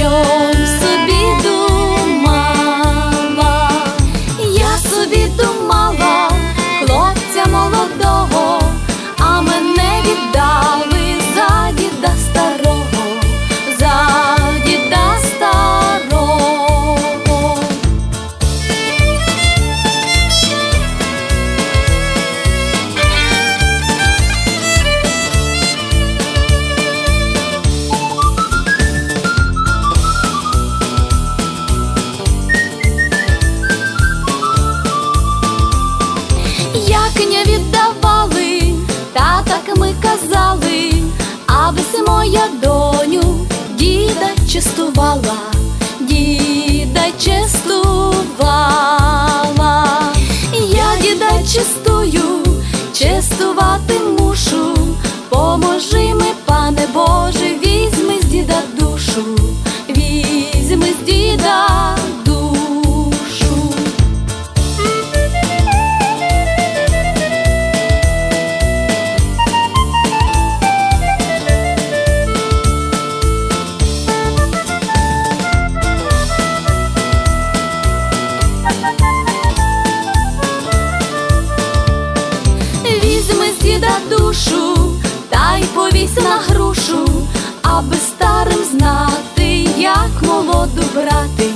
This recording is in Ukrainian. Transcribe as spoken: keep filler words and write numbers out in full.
що собі думала, я собі думала хлопця молодого, а мене віддали за діда старого, за діда старого. Як не віддавали, та так ми казали, абись моя доню діда частувала, діда частувала. Я діда частую, частувати мушу, поможи ми, пане Боже, візьми з діда душу, візьми з діда душу. Візьми з діда душу, та й повісь на грушу, аби старим знати, як молоду брати,